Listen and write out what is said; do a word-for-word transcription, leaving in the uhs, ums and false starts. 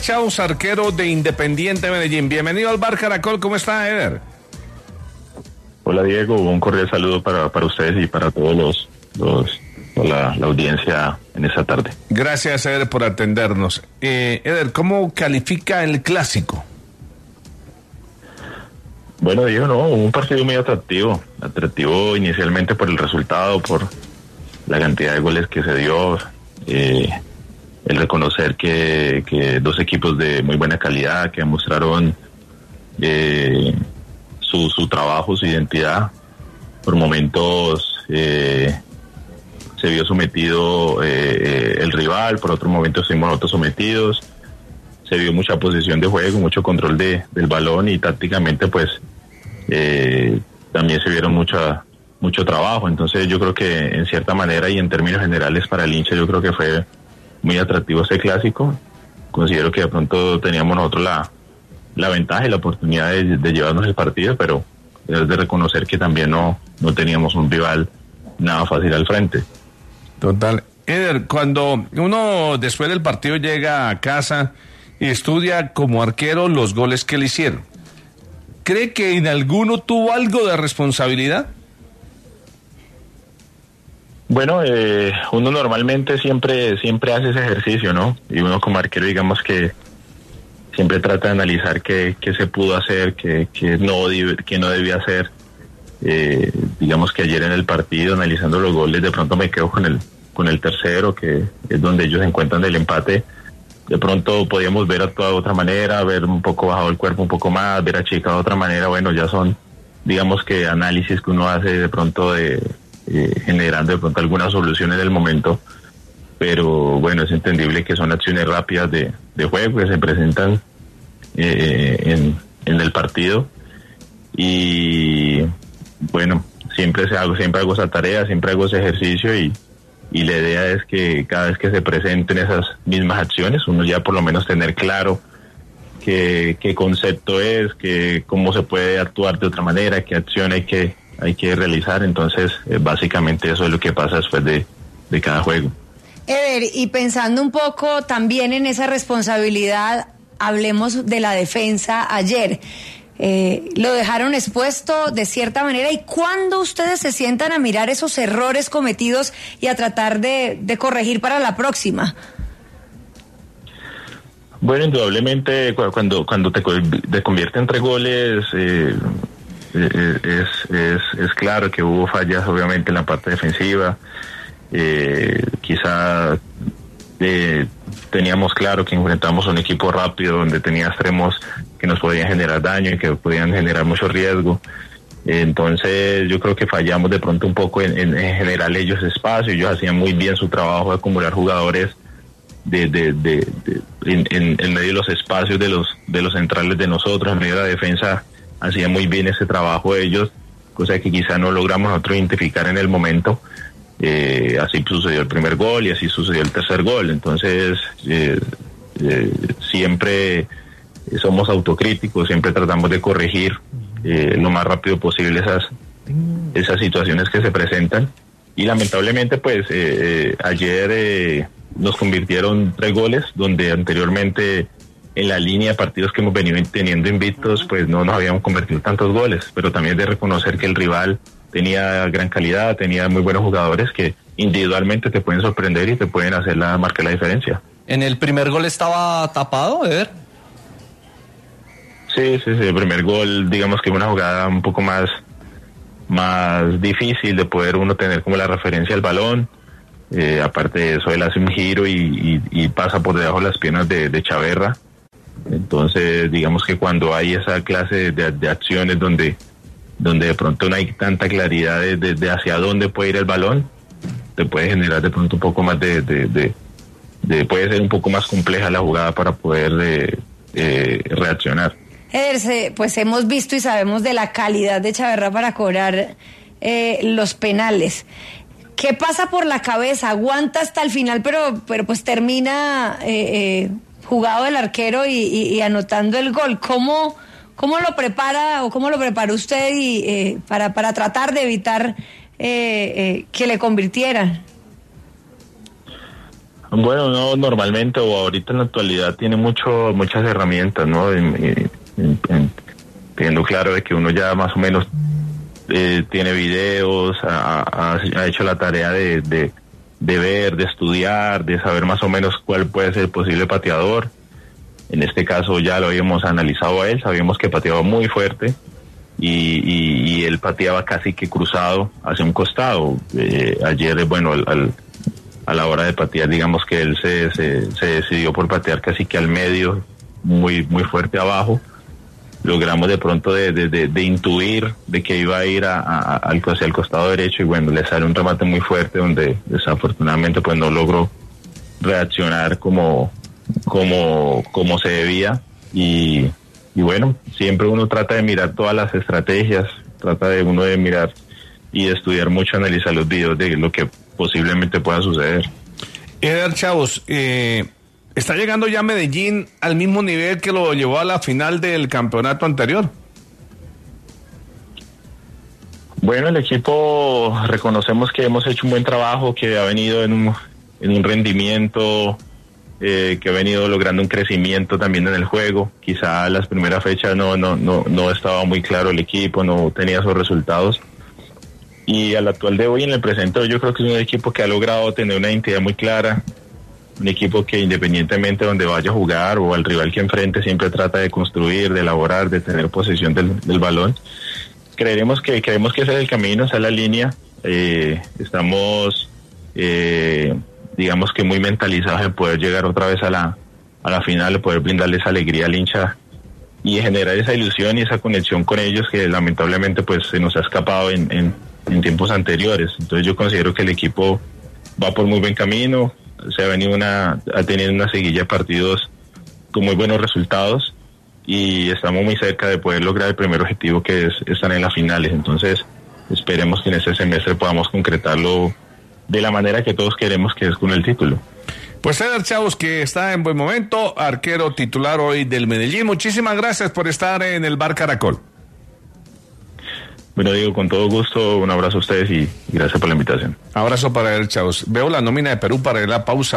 Chaus, arquero de Independiente Medellín. Bienvenido al Bar Caracol, ¿cómo está, Eder? Hola, Diego, un cordial saludo para, para ustedes y para todos los, los la, la audiencia en esta tarde. Gracias, Eder, por atendernos. Eh, Eder, ¿cómo califica el clásico? Bueno, Diego, no, un partido muy atractivo, atractivo inicialmente por el resultado, por la cantidad de goles que se dio, eh, el reconocer que, que dos equipos de muy buena calidad, que mostraron eh, su, su trabajo, su identidad. Por momentos eh, se vio sometido eh, el rival, por otros momentos fuimos nosotros sometidos. Se vio mucha posición de juego, mucho control de, del balón y tácticamente pues eh, también se vieron mucha, mucho trabajo. Entonces yo creo que en cierta manera y en términos generales para el hincha yo creo que fue muy atractivo este clásico. Considero que de pronto teníamos nosotros la, la ventaja y la oportunidad de, de llevarnos el partido, pero es de reconocer que también no, no teníamos un rival nada fácil al frente. Total. Eder, cuando uno después del partido llega a casa y estudia como arquero los goles que le hicieron, ¿cree que en alguno tuvo algo de responsabilidad? Bueno, eh, uno normalmente siempre siempre hace ese ejercicio, ¿no? Y uno como arquero, digamos que siempre trata de analizar qué, qué se pudo hacer, qué, qué, no, qué no debía hacer. Eh, digamos que ayer en el partido, analizando los goles, de pronto me quedo con el con el tercero, que es donde ellos encuentran el empate. De pronto podíamos ver actuado de otra manera, ver un poco bajado el cuerpo un poco más, ver achicado de otra manera. Bueno, ya son, digamos que análisis que uno hace de pronto de eh, generando de pronto alguna solución en el momento. Pero bueno, es entendible que son acciones rápidas de, de juego que se presentan eh, en, en el partido. Y bueno, siempre se hago, siempre hago esa tarea, siempre hago ese ejercicio y y la idea es que cada vez que se presenten esas mismas acciones, uno ya por lo menos tener claro qué, qué concepto es, que cómo se puede actuar de otra manera, qué acción hay que hay que realizar. Entonces, eh, básicamente eso es lo que pasa después de, de cada juego. Eder, y pensando un poco también en esa responsabilidad, hablemos de la defensa ayer. Eh, lo dejaron expuesto de cierta manera, y cuando ustedes se sientan a mirar esos errores cometidos y a tratar de, de corregir para la próxima. Bueno, indudablemente cuando cuando te, te convierte en tres goles eh, es, es es claro que hubo fallas obviamente en la parte defensiva. Eh, quizá eh, teníamos claro que enfrentamos a un equipo rápido donde tenía extremos que nos podían generar daño y que podían generar mucho riesgo. Entonces yo creo que fallamos de pronto un poco en, en, en generar ellos espacio. Ellos hacían muy bien su trabajo de acumular jugadores de, de, de, de en, en, en medio de los espacios de los de los centrales de nosotros. En medio de la defensa hacían muy bien ese trabajo de ellos, cosa que quizá no logramos nosotros identificar en el momento. Eh, así sucedió el primer gol y así sucedió el tercer gol. Entonces eh, eh, siempre somos autocríticos, siempre tratamos de corregir eh, lo más rápido posible esas esas situaciones que se presentan, y lamentablemente pues eh, eh, ayer eh, nos convirtieron tres goles donde anteriormente en la línea de partidos que hemos venido teniendo invictos pues no nos habíamos convertido tantos goles, pero también de reconocer que el rival tenía gran calidad, tenía muy buenos jugadores que individualmente te pueden sorprender y te pueden hacer la marcar la diferencia. ¿En el primer gol estaba tapado, Eder? Sí, sí, sí, el primer gol, digamos que una jugada un poco más, más difícil de poder uno tener como la referencia al balón. Eh, aparte de eso, él hace un giro y, y, y pasa por debajo de las piernas de, de Chaverra. Entonces, digamos que cuando hay esa clase de, de acciones donde, donde de pronto no hay tanta claridad de, de, de hacia dónde puede ir el balón, te puede generar de pronto un poco más de, de, de, de puede ser un poco más compleja la jugada para poder eh, eh, reaccionar. Eder, pues hemos visto y sabemos de la calidad de Chaverra para cobrar eh, los penales. ¿Qué pasa por la cabeza? Aguanta hasta el final, pero, pero pues termina eh, eh, jugado el arquero y, y, y anotando el gol. ¿Cómo, cómo lo prepara o cómo lo prepara usted y, eh, para, para tratar de evitar eh, eh, que le convirtieran? Bueno, no, normalmente o ahorita en la actualidad tiene mucho, muchas herramientas, ¿no? En, en, en, teniendo claro de que uno ya más o menos eh, tiene videos, ha, ha, ha hecho la tarea de, de, de ver, de estudiar, de saber más o menos cuál puede ser el posible pateador. En este caso ya lo habíamos analizado a él, sabíamos que pateaba muy fuerte y, y, y él pateaba casi que cruzado hacia un costado. Eh, ayer, bueno, al, al a la hora de patear, digamos que él se, se, se decidió por patear casi que al medio, muy muy fuerte abajo. Logramos de pronto de, de, de, de intuir de que iba a ir a, a, a, hacia el costado derecho y bueno, le sale un remate muy fuerte donde desafortunadamente pues no logró reaccionar como, como, como se debía y, y bueno, siempre uno trata de mirar todas las estrategias, trata de uno de mirar y de estudiar mucho, analizar los videos de lo que posiblemente pueda suceder. Eder Chavos, eh, ¿está llegando ya Medellín al mismo nivel que lo llevó a la final del campeonato anterior? Bueno, el equipo reconocemos que hemos hecho un buen trabajo, que ha venido en un, en un rendimiento, eh, que ha venido logrando un crecimiento también en el juego. Quizá las primeras fechas no, no, no, no estaba muy claro el equipo, no tenía sus resultados. Y al actual de hoy, en el presente, yo creo que es un equipo que ha logrado tener una identidad muy clara, un equipo que independientemente de donde vaya a jugar o al rival que enfrente, siempre trata de construir, de elaborar, de tener posesión del, del balón. Creeremos que creemos que ese es el camino, esa es la línea. Eh, estamos, eh, digamos que muy mentalizados en poder llegar otra vez a la, a la final, de poder brindarles alegría al hincha y generar esa ilusión y esa conexión con ellos que lamentablemente pues se nos ha escapado en, en, en tiempos anteriores. Entonces yo considero que el equipo va por muy buen camino, se ha venido una, ha tenido una seguilla de partidos con muy buenos resultados y estamos muy cerca de poder lograr el primer objetivo, que es estar en las finales. Entonces esperemos que en este semestre podamos concretarlo de la manera que todos queremos, que es con el título. Pues Eder Chavos, que está en buen momento, arquero titular hoy del Medellín. Muchísimas gracias por estar en el Bar Caracol. Bueno, digo, con todo gusto, un abrazo a ustedes y gracias por la invitación. Abrazo para Eder Chavos. Veo la nómina de Perú para la pausa.